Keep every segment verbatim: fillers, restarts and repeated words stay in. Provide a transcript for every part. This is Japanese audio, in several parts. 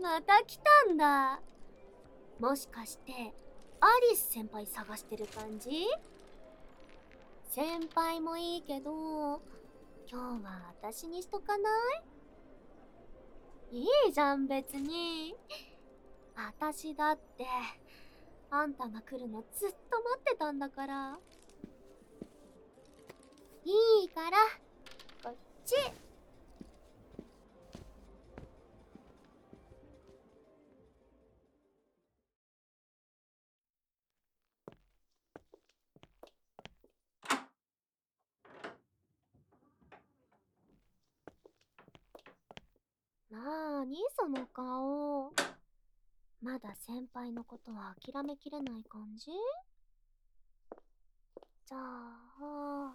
また来たんだ。もしかしてアリス先輩探してる感じ？先輩もいいけど、今日は私にしとかない？いいじゃん別に。私だってあんたが来るのずっと待ってたんだから。いいからこっち。なーにその顔。まだ先輩のことは諦めきれない感じ？じゃあ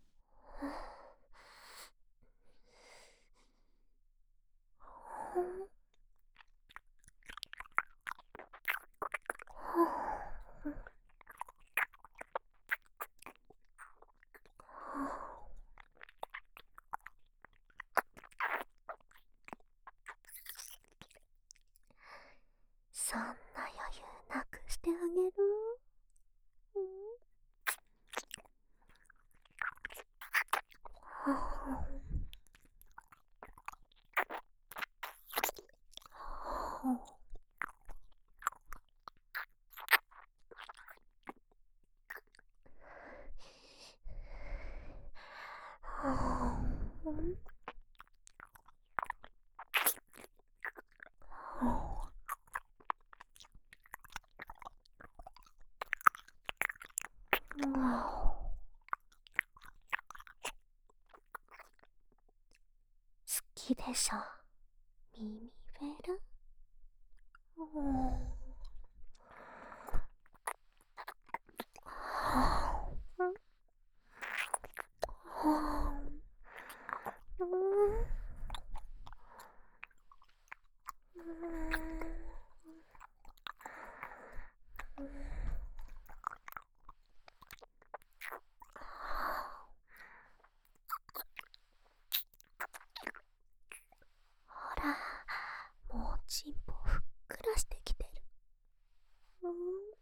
そんな余裕なくしてあげる？うん好きでしょ耳フェル。ほら、もうチンポふっくらしてきてる。うん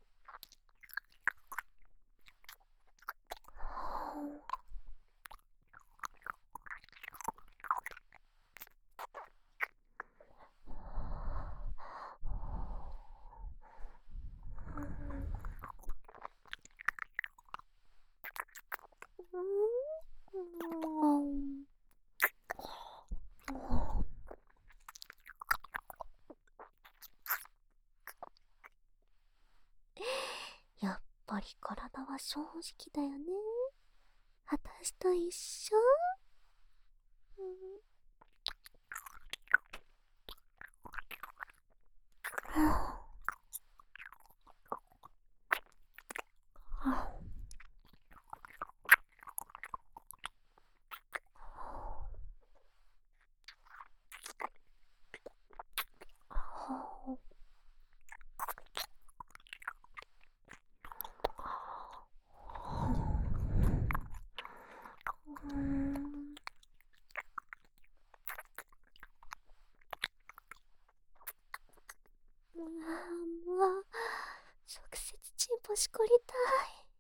やっぱり体は正直だよね。私と一緒。もう直接チンポしこりたい。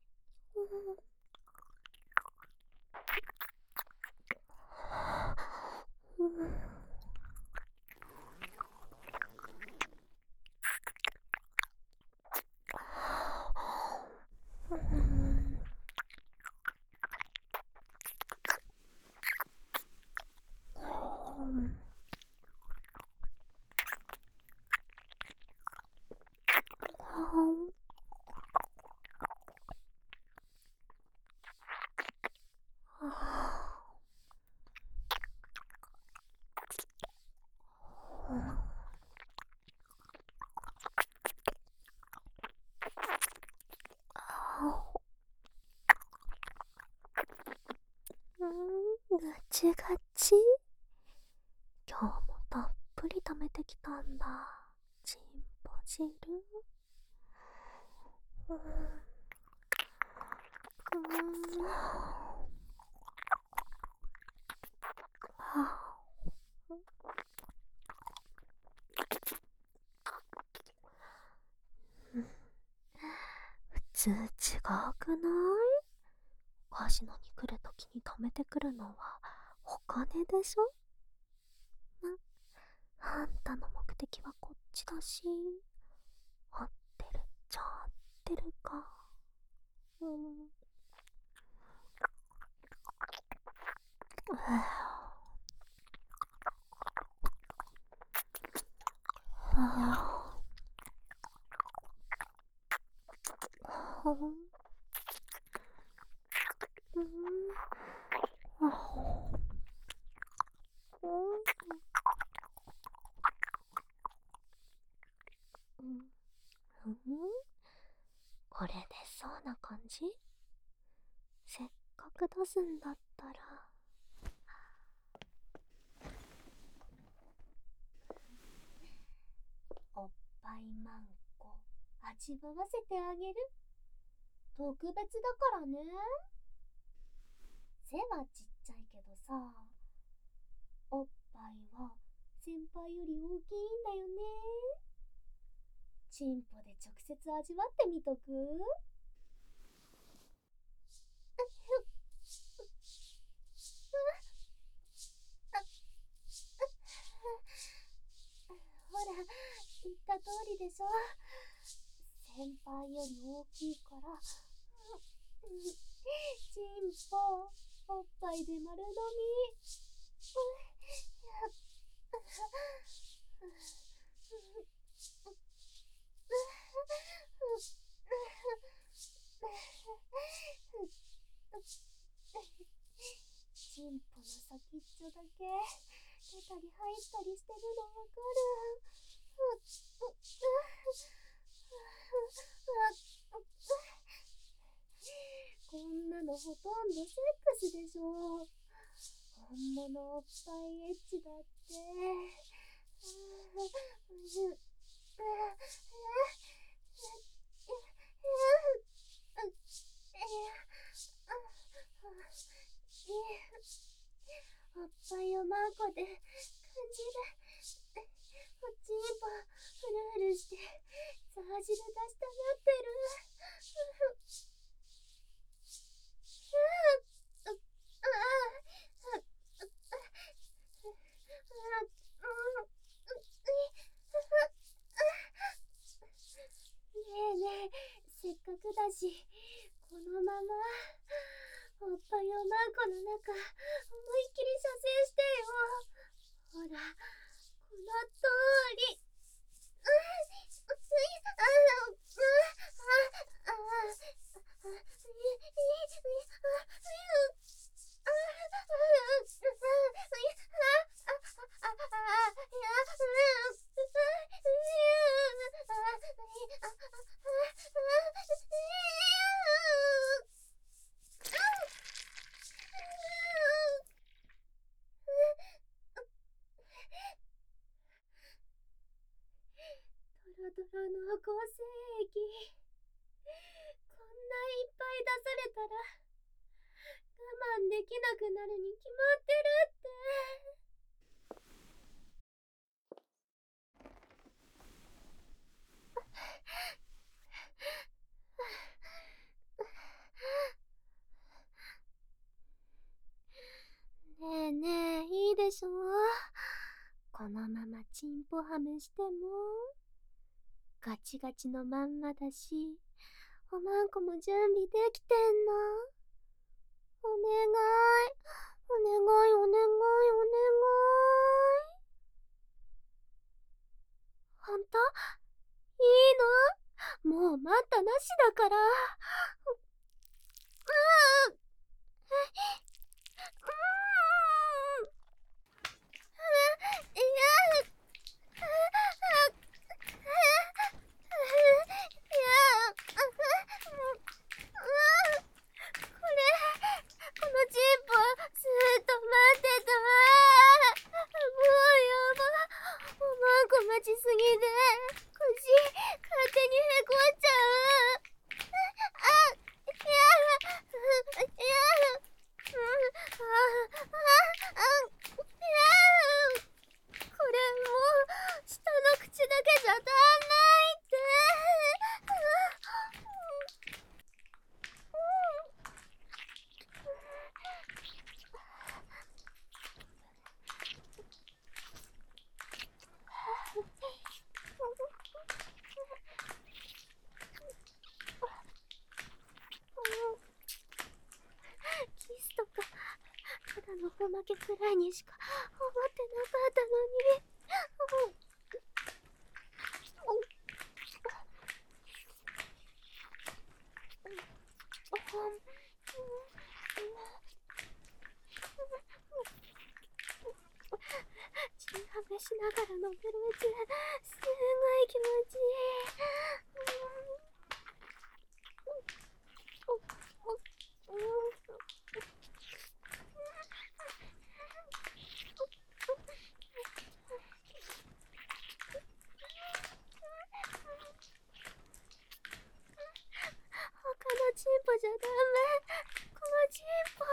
ガチガチ。今日もたっぷり溜めてきたんだ、チンポ汁。うんうんはあ私のに来るときに止めてくるのはお金でしょ。な、あんたの目的はこっちだし、合ってるっちゃ合ってるか。うん。これでそうな感じ？せっかく出すんだったら。おっぱいマンコ味わわせてあげる。特別だからね。背はちっちゃいけどさ、おっぱいは先輩より大きいんだよね。チンポで直接味わってみとく？ほら、言った通りでしょ。先輩より大きいから、チンポ、おっぱいで丸飲み。チンポの先っちょだけ出たり入ったりしてるのわかる？こんなのほとんどセックスでしょ。本物おっぱいエッチだって。おっぱいをマンコで感じる。おちんぽフルフルしてザー汁出したがってる。ねえねえ、せっかくだしこのままおっぱいをマンコの中思いっきり射精してよ。ほら、この通り。ドロドロ濃厚精液、こんないっぱい出されたら我慢できなくなるに決まってるって。ねえねえ、いいでしょ。このままチンポハメしてもガチガチのまんまだし、おまんこも準備できてんの。お願い、お願い、お願い、お願い。ほんと？いいの？もう待ったなしだから。うん。いや。待ちすぎで腰勝手にへこっちゃう。あ、 横負けくらいにしか思ってなかったのに。チンハメしながら飲めるうち、すごい気持ちいい。他のチンポじゃダメ。このチンポ。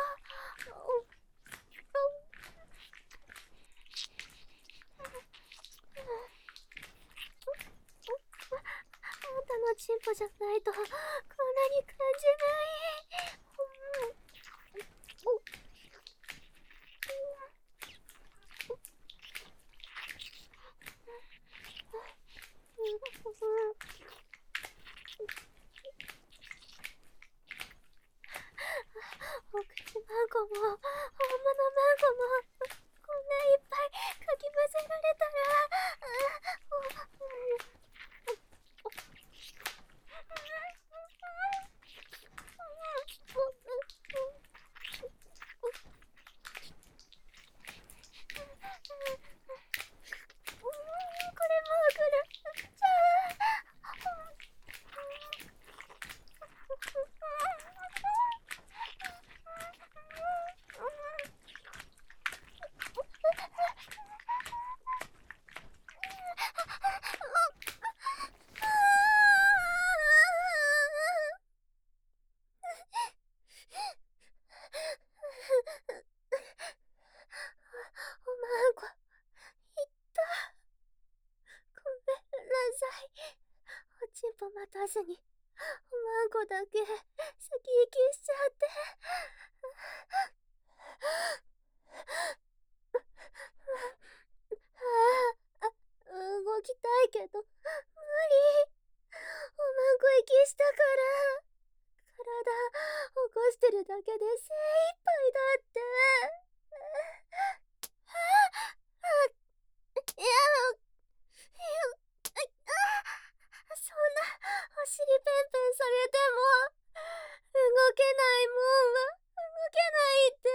あんたのチンポじゃないとこんなに感じない。お口マンゴも本物マンゴもこんないっぱいかき混ぜられたら、これもう来る。じゃおまんこいった。ごめんなさい。おちんぽ待たずにおまんこだけ先行きしちゃって。ああ、動きたいけど無理。おまんこ息したから体起こしてるだけで精一杯だって。いや、そんなお尻ペンペンされても動けないもんは動けないって。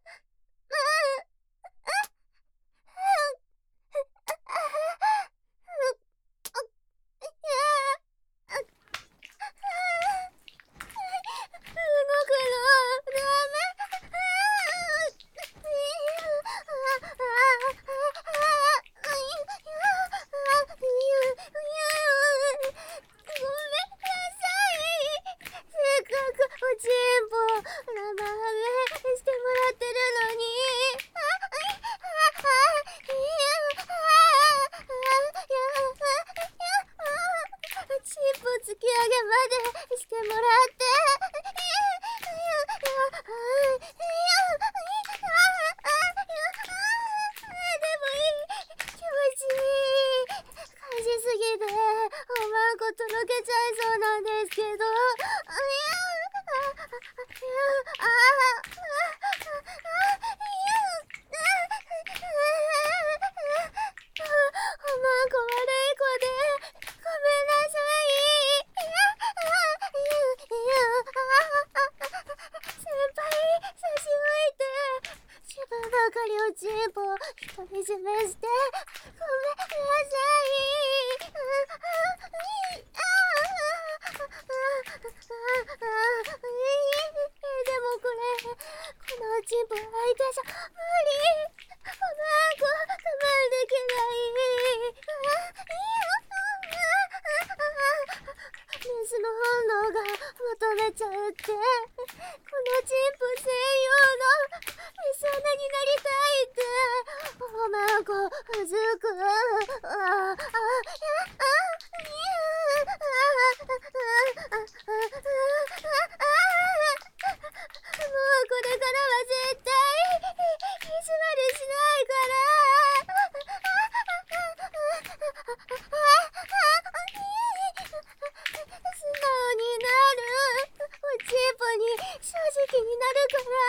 突き上げまでしてもらって。でもいい、気持ちいい。感じすぎておまんことろけちゃいそうなんですけど。おまんこ悪い子でごめんなさい。先輩差し置いて自分ばかりおちんぽ独り占めしてごめんなさい。でもこれこのおちんぽ相手じゃ無理。おまんこ我慢できない。メスの本能が求めちゃうって。このチンポ専用のメス穴になりたいって。おまんこうずく。ああもうこれからは絶対意地悪しないから。素直になる。おちんぽに正直になるから。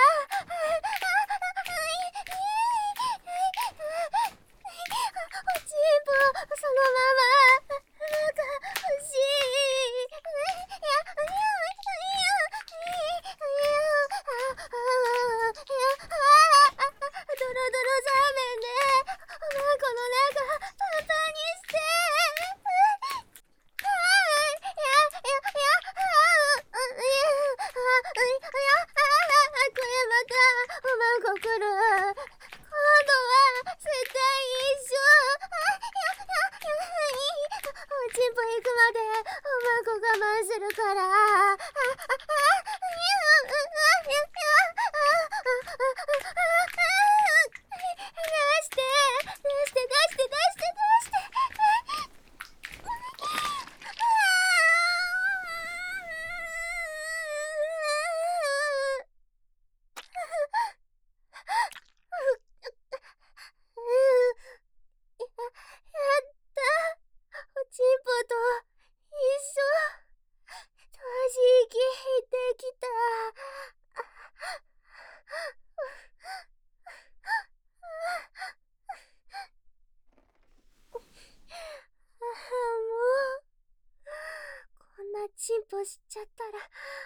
を知っちゃったら他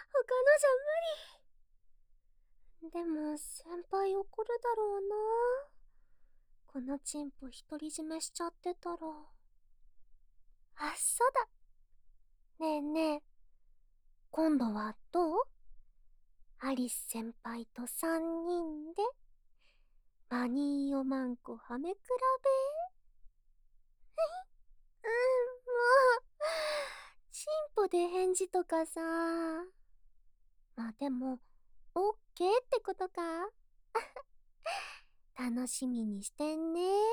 のじゃ無理。でも先輩怒るだろうな。このチンポ独り占めしちゃってたら。あ、そうだ。ねえねえ、今度はどう？アリス先輩と三人でマニーおまんこはめ比べ。うん、もうチンポで返事とかさ。まあでもオッケーってことか。楽しみにしてんね。